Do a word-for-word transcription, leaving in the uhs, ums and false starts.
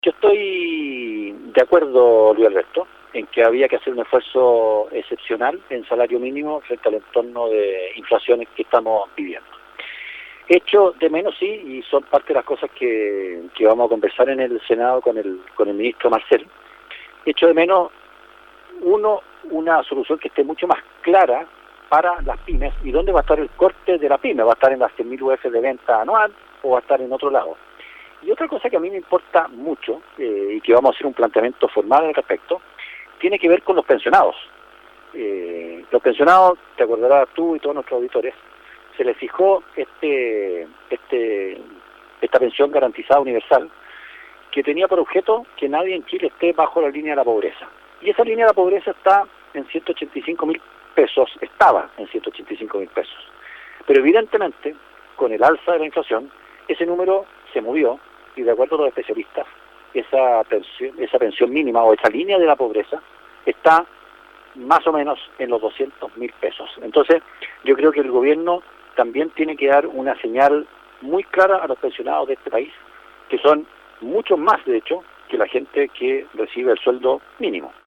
Yo estoy de acuerdo, Luis Alberto, en que había que hacer un esfuerzo excepcional en salario mínimo frente al entorno de inflaciones que estamos viviendo. Hecho de menos, sí, y son parte de las cosas que, que vamos a conversar en el Senado con el, con el ministro Marcel. Hecho de menos, uno, una solución que esté mucho más clara para las pymes y dónde va a estar el corte de la pyme. ¿Va a estar en las cien mil U F de venta anual o va a estar en otro lado? Y otra cosa que a mí me importa mucho, eh, y que vamos a hacer un planteamiento formal al respecto, tiene que ver con los pensionados. Eh, los pensionados, te acordarás tú y todos nuestros auditores, se les fijó este, este, esta pensión garantizada universal que tenía por objeto que nadie en Chile esté bajo la línea de la pobreza. Y esa línea de la pobreza está en ciento ochenta y cinco mil pesos, estaba en ciento ochenta y cinco mil pesos. Pero evidentemente, con el alza de la inflación, ese número se movió y de acuerdo a los especialistas, esa pensión, esa pensión mínima o esa línea de la pobreza está más o menos en los doscientos mil pesos. Entonces, yo creo que el gobierno también tiene que dar una señal muy clara a los pensionados de este país, que son muchos más, de hecho, que la gente que recibe el sueldo mínimo.